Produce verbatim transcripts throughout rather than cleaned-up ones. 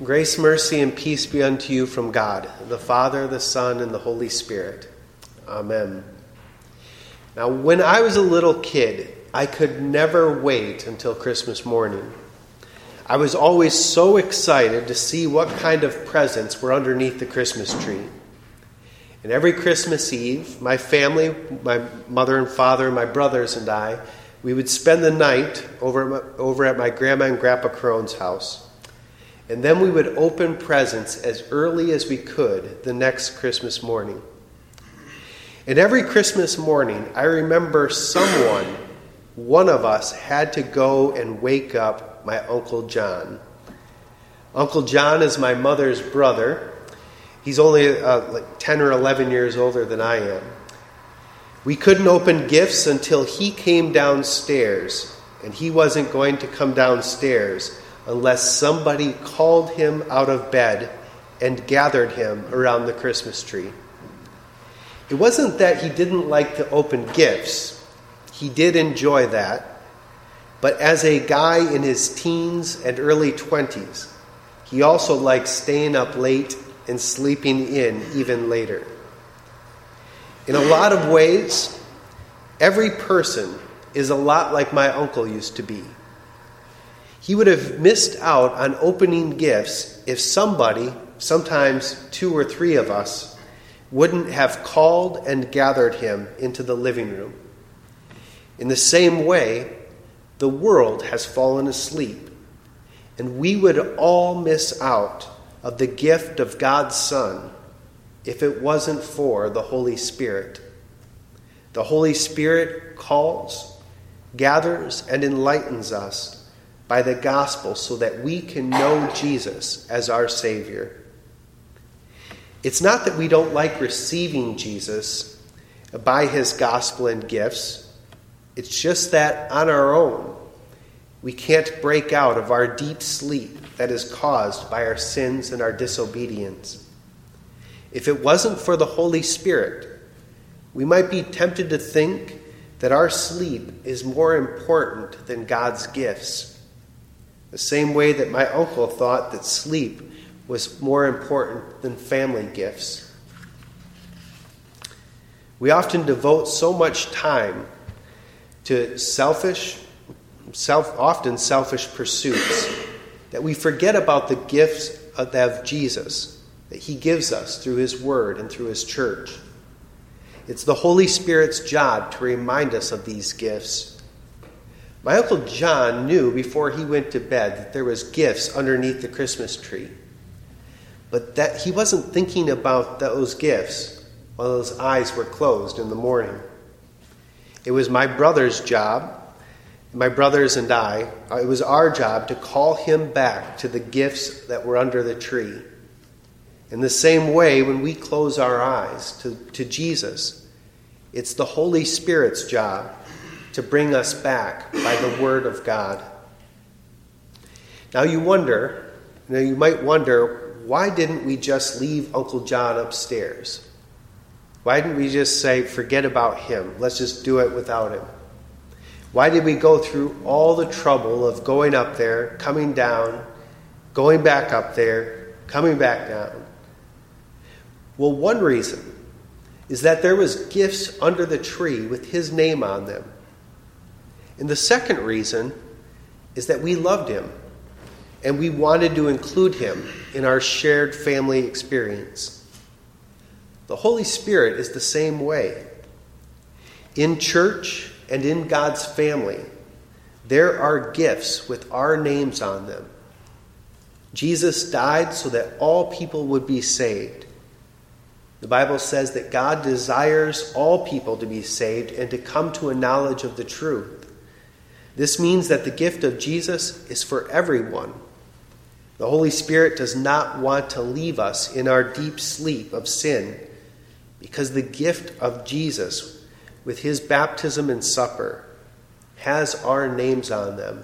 Grace, mercy, and peace be unto you from God, the Father, the Son, and the Holy Spirit. Amen. Now, when I was a little kid, I could never wait until Christmas morning. I was always so excited to see what kind of presents were underneath the Christmas tree. And every Christmas Eve, my family, my mother and father, my brothers and I, we would spend the night over at my, over at my grandma and grandpa Crone's house. And then we would open presents as early as we could the next Christmas morning. And every Christmas morning, I remember someone, one of us, had to go and wake up my Uncle John. Uncle John is my mother's brother. He's only uh, like ten or eleven years older than I am. We couldn't open gifts until he came downstairs, and he wasn't going to come downstairs unless somebody called him out of bed and gathered him around the Christmas tree. It wasn't that he didn't like to open gifts. He did enjoy that. But as a guy in his teens and early twenties, he also liked staying up late and sleeping in even later. In a lot of ways, every person is a lot like my uncle used to be. He would have missed out on opening gifts if somebody, sometimes two or three of us, wouldn't have called and gathered him into the living room. In the same way, the world has fallen asleep, and we would all miss out of the gift of God's Son if it wasn't for the Holy Spirit. The Holy Spirit calls, gathers, and enlightens us by the gospel so that we can know Jesus as our Savior. It's not that we don't like receiving Jesus by his gospel and gifts. It's just that on our own, we can't break out of our deep sleep that is caused by our sins and our disobedience. If it wasn't for the Holy Spirit, we might be tempted to think that our sleep is more important than God's gifts. The same way that my uncle thought that sleep was more important than family gifts. We often devote so much time to selfish, self, often selfish pursuits that we forget about the gifts of Jesus that he gives us through his word and through his church. It's the Holy Spirit's job to remind us of these gifts. My Uncle John knew before he went to bed that there was gifts underneath the Christmas tree. But that he wasn't thinking about those gifts while those eyes were closed in the morning. It was my brother's job, my brothers and I, it was our job to call him back to the gifts that were under the tree. In the same way, when we close our eyes to, to Jesus, it's the Holy Spirit's job to bring us back by the word of God. Now you wonder, you know, you might wonder, why didn't we just leave Uncle John upstairs? Why didn't we just say, forget about him, let's just do it without him? Why did we go through all the trouble of going up there, coming down, going back up there, coming back down? Well, one reason is that there was gifts under the tree with his name on them. And the second reason is that we loved him and we wanted to include him in our shared family experience. The Holy Spirit is the same way. In church and in God's family, there are gifts with our names on them. Jesus died so that all people would be saved. The Bible says that God desires all people to be saved and to come to a knowledge of the truth. This means that the gift of Jesus is for everyone. The Holy Spirit does not want to leave us in our deep sleep of sin, because the gift of Jesus, with his baptism and supper, has our names on them.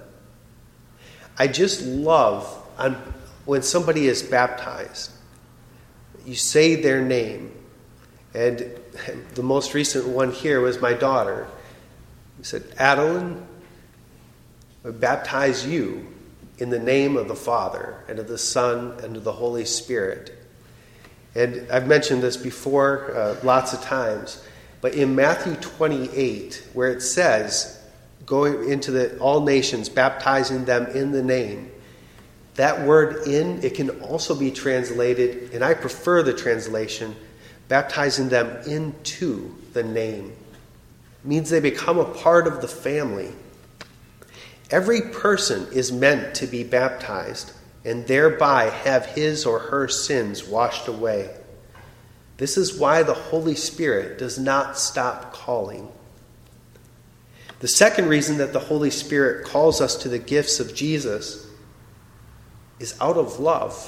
I just love on, when somebody is baptized, you say their name. And the most recent one here was my daughter. He said, Adeline, I baptize you in the name of the Father, and of the Son, and of the Holy Spirit. And I've mentioned this before uh, lots of times, but in Matthew twenty-eight, where it says, going into the all nations, baptizing them in the name, that word in, it can also be translated, and I prefer the translation, baptizing them into the name. It means they become a part of the family. Every person is meant to be baptized and thereby have his or her sins washed away. This is why the Holy Spirit does not stop calling. The second reason that the Holy Spirit calls us to the gifts of Jesus is out of love.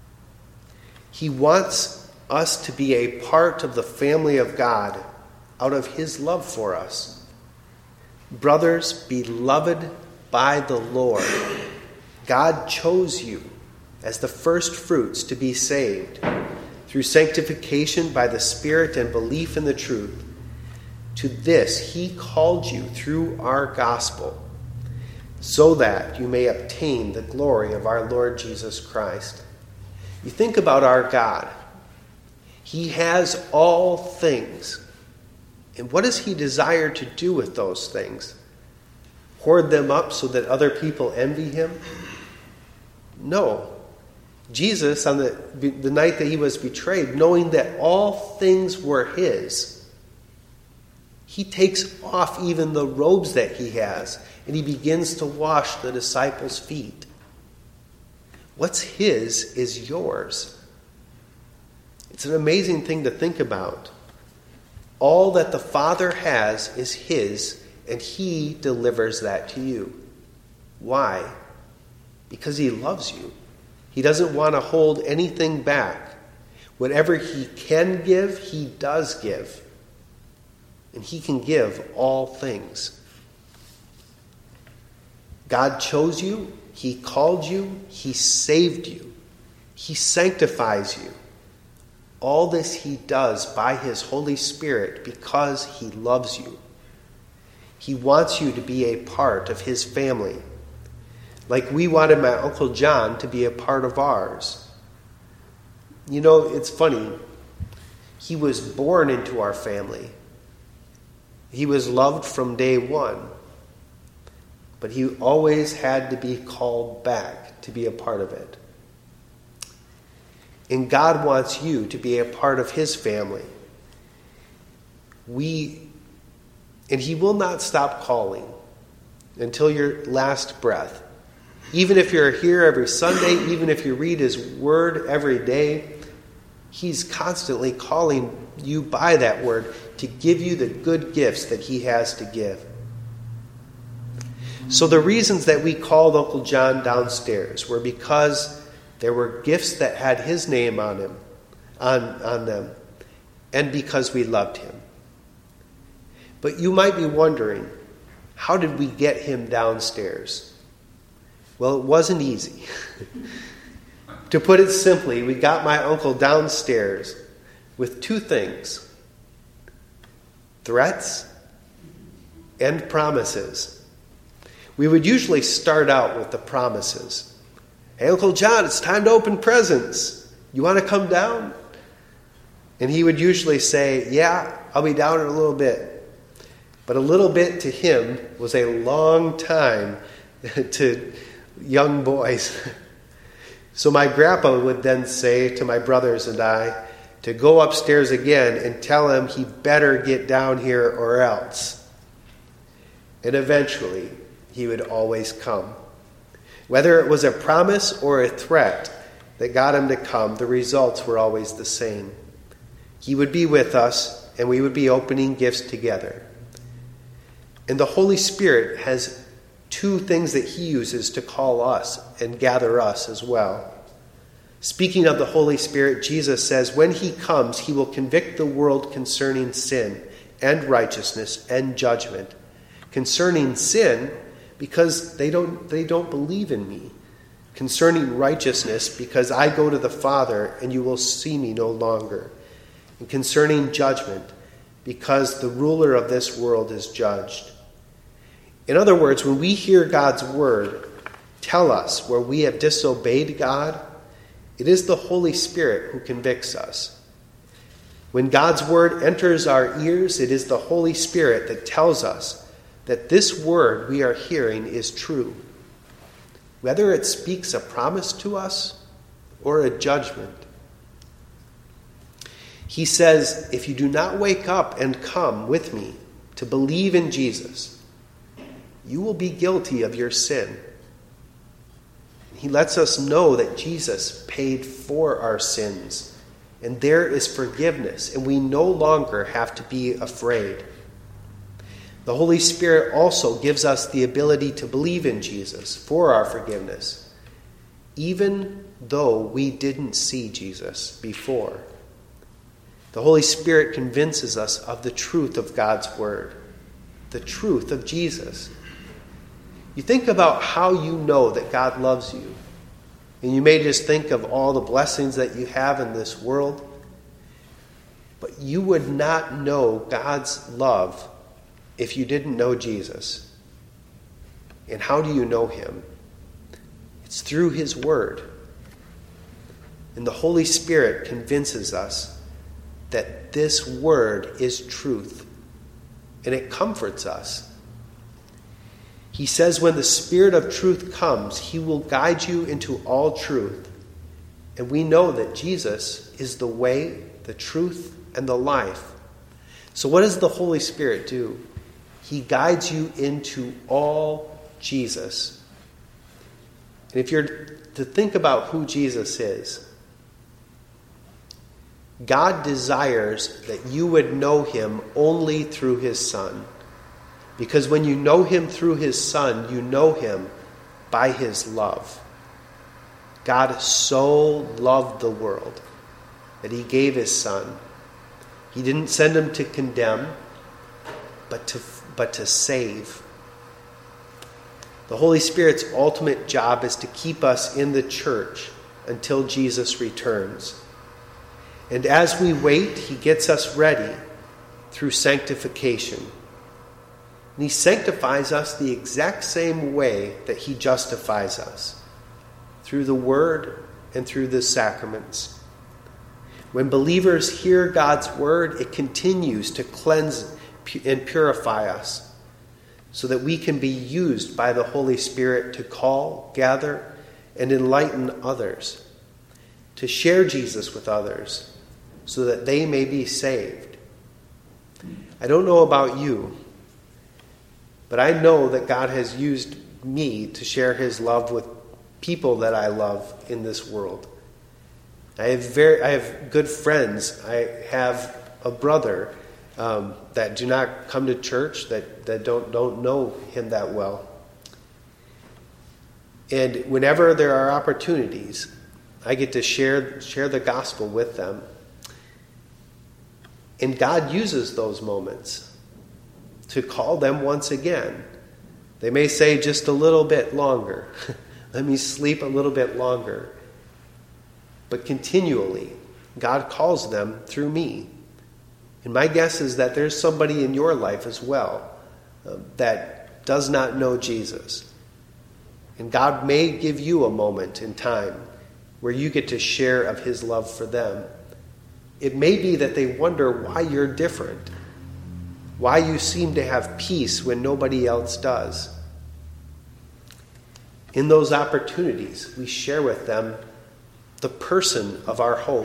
He wants us to be a part of the family of God out of his love for us. Brothers, beloved by the Lord, God chose you as the first fruits to be saved through sanctification by the Spirit and belief in the truth. To this he called you through our gospel, so that you may obtain the glory of our Lord Jesus Christ. You think about our God. He has all things. And what does he desire to do with those things? Hoard them up so that other people envy him? No. Jesus, on the, the night that he was betrayed, knowing that all things were his, he takes off even the robes that he has, and he begins to wash the disciples' feet. What's his is yours. It's an amazing thing to think about. All that the Father has is his, and he delivers that to you. Why? Because he loves you. He doesn't want to hold anything back. Whatever he can give, he does give. And he can give all things. God chose you. He called you. He saved you. He sanctifies you. All this he does by his Holy Spirit because he loves you. He wants you to be a part of his family. Like we wanted my Uncle John to be a part of ours. You know, it's funny. He was born into our family. He was loved from day one. But he always had to be called back to be a part of it. And God wants you to be a part of his family. We, and he will not stop calling until your last breath. Even if you're here every Sunday, even if you read his word every day, he's constantly calling you by that word to give you the good gifts that he has to give. So the reasons that we called Uncle John downstairs were because there were gifts that had his name on him, on, on them, and because we loved him. But you might be wondering, how did we get him downstairs? Well, it wasn't easy. To put it simply, we got my uncle downstairs with two things: threats and promises. We would usually start out with the promises. Hey, Uncle John, it's time to open presents. You want to come down? And he would usually say, yeah, I'll be down in a little bit. But a little bit to him was a long time to young boys. So my grandpa would then say to my brothers and I to go upstairs again and tell him he better get down here or else. And eventually, he would always come. Whether it was a promise or a threat that got him to come, the results were always the same. He would be with us, and we would be opening gifts together. And the Holy Spirit has two things that he uses to call us and gather us as well. Speaking of the Holy Spirit, Jesus says, when he comes, he will convict the world concerning sin and righteousness and judgment. Concerning sin, because they don't they don't believe in me. Concerning righteousness, because I go to the Father and you will see me no longer. And concerning judgment, because the ruler of this world is judged. In other words, when we hear God's word, tell us where we have disobeyed God, it is the Holy Spirit who convicts us. When God's word enters our ears, it is the Holy Spirit that tells us that this word we are hearing is true, whether it speaks a promise to us or a judgment. He says, if you do not wake up and come with me to believe in Jesus, you will be guilty of your sin. He lets us know that Jesus paid for our sins, and there is forgiveness, and we no longer have to be afraid. The Holy Spirit also gives us the ability to believe in Jesus for our forgiveness, even though we didn't see Jesus before. The Holy Spirit convinces us of the truth of God's word, the truth of Jesus. You think about how you know that God loves you. And you may just think of all the blessings that you have in this world. But you would not know God's love if you didn't know Jesus. And how do you know him? It's through his word. And the Holy Spirit convinces us that this word is truth. And it comforts us. He says when the Spirit of truth comes, he will guide you into all truth. And we know that Jesus is the way, the truth, and the life. So what does the Holy Spirit do? He guides you into all Jesus. And if you're to think about who Jesus is, God desires that you would know him only through his Son. Because when you know him through his Son, you know him by his love. God so loved the world that he gave his Son. He didn't send him to condemn, but to, but to save. The Holy Spirit's ultimate job is to keep us in the church until Jesus returns. And as we wait, he gets us ready through sanctification. And he sanctifies us the exact same way that he justifies us, through the word and through the sacraments. When believers hear God's word, it continues to cleanse and purify us so that we can be used by the Holy Spirit to call, gather, and enlighten others, to share Jesus with others so that they may be saved. I don't know about you, but I know that God has used me to share his love with people that I love in this world. I have very, I have good friends. I have a brother um, that do not come to church, that, that don't, don't know him that well. And whenever there are opportunities, I get to share, share the gospel with them. And God uses those moments to call them once again. They may say just a little bit longer. Let me sleep a little bit longer. But continually, God calls them through me. And my guess is that there's somebody in your life as well uh, that does not know Jesus. And God may give you a moment in time where you get to share of his love for them. It may be that they wonder why you're different, why you seem to have peace when nobody else does. In those opportunities, we share with them the person of our hope.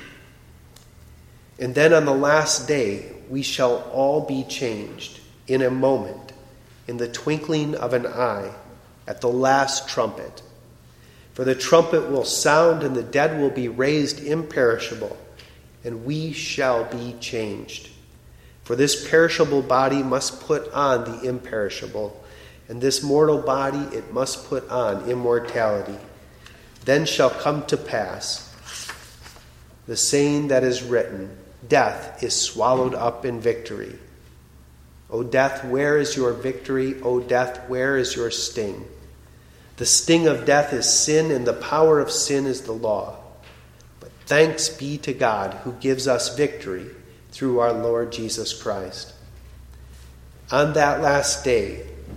And then on the last day, we shall all be changed in a moment, in the twinkling of an eye, at the last trumpet. For the trumpet will sound, and the dead will be raised imperishable, and we shall be changed. For this perishable body must put on the imperishable, and this mortal body it must put on immortality. Then shall come to pass the saying that is written, death is swallowed up in victory. O death, where is your victory? O death, where is your sting? The sting of death is sin, and the power of sin is the law. But thanks be to God who gives us victory through our Lord Jesus Christ. On that last day,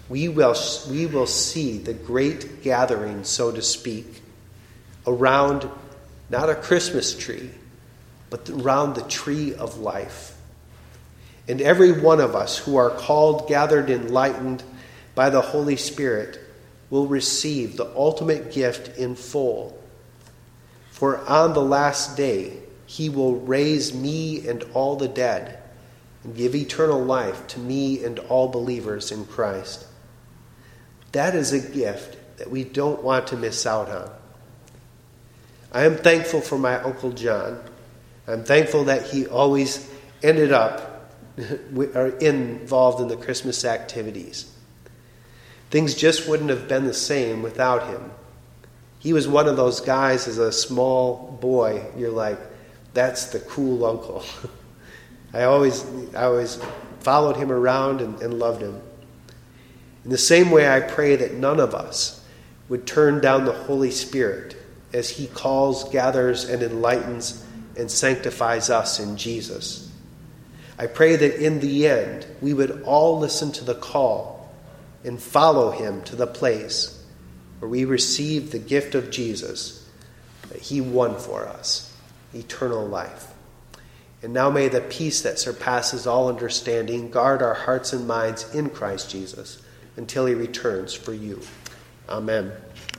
we will, we will see the great gathering, so to speak, around not a Christmas tree, but around the tree of life. And every one of us who are called, gathered, enlightened by the Holy Spirit will receive the ultimate gift in full. For on the last day, he will raise me and all the dead and give eternal life to me and all believers in Christ. That is a gift that we don't want to miss out on. I am thankful for my Uncle John. I'm thankful that he always ended up involved in the Christmas activities. Things just wouldn't have been the same without him. He was one of those guys as a small boy, you're like, that's the cool uncle. I always I always followed him around and, and loved him. In the same way, I pray that none of us would turn down the Holy Spirit as he calls, gathers, and enlightens and sanctifies us in Jesus. I pray that in the end, we would all listen to the call and follow him to the place where we receive the gift of Jesus that he won for us, eternal life. And now may the peace that surpasses all understanding guard our hearts and minds in Christ Jesus until he returns for you. Amen.